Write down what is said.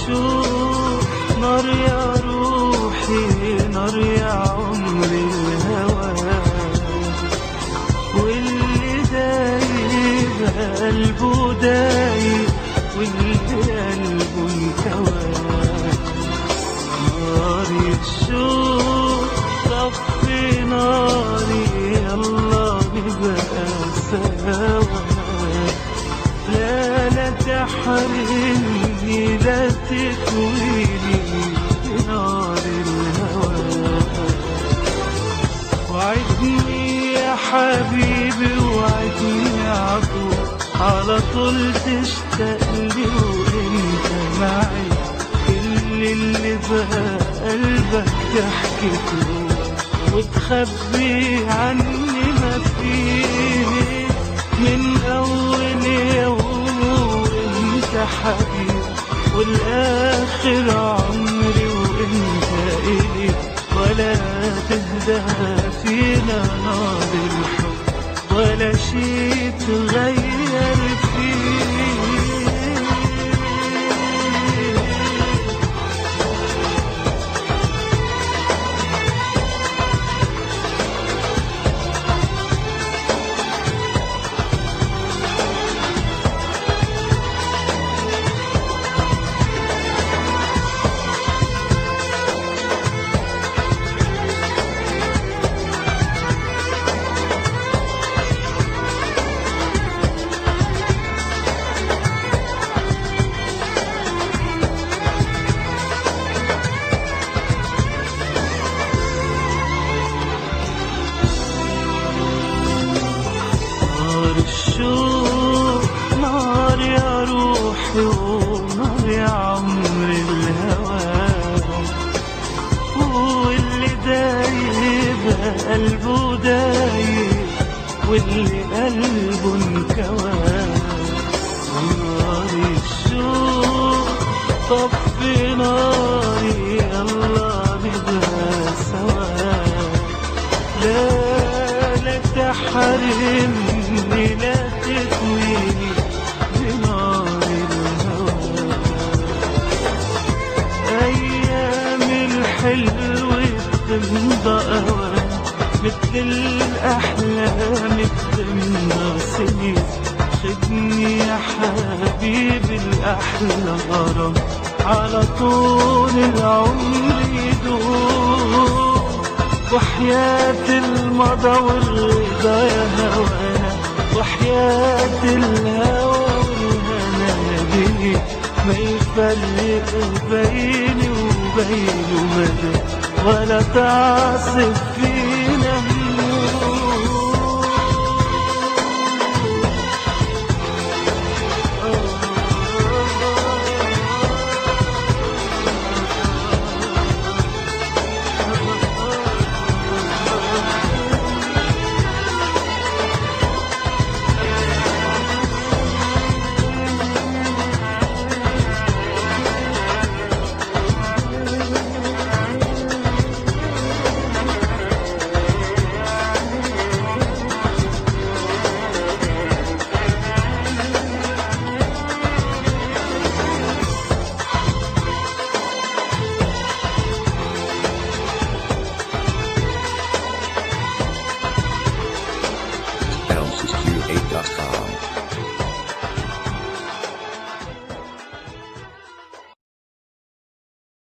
الشوق نار يا روحي نار يا عمري الهوى، واللي دايب قلبه دايب واللي قلبه انكوى. نار الشوق طفي ناري يلا نبقى سوا، لا تحرمني لا تكويني بنار الهوى. وعدني يا حبيبي وعدني عطول على طول تشتاقلي وانت معي، كل اللي بقى قلبك تحكي وتخبي عني ما فيه من أول يوم وانت حبيب والآخر عمري وانت إلي، ولا تهدى فينا نار الحب ولا شي تغير فيه. الشوق نار يا روحي ونار يا عمري الهوى، واللي دايب قلبه دايب واللي قلبه انكوى. نار الشوق طفي ناري يلا نبقى سوا، لا تحرمني لا تكويني بنار الهوى. أيام الحلو بتمضى أوام مثل الأحلام بتمضى سنين، خدني يا حبيبي الأحلى غرام على طول العمر يدوم، وحياة المضى والرضا يا هوانا وحياة الهوى والهنا دي ما يفرق بيني وبينه مدى ولا تعصف فينا هموم. ElmsQ8.com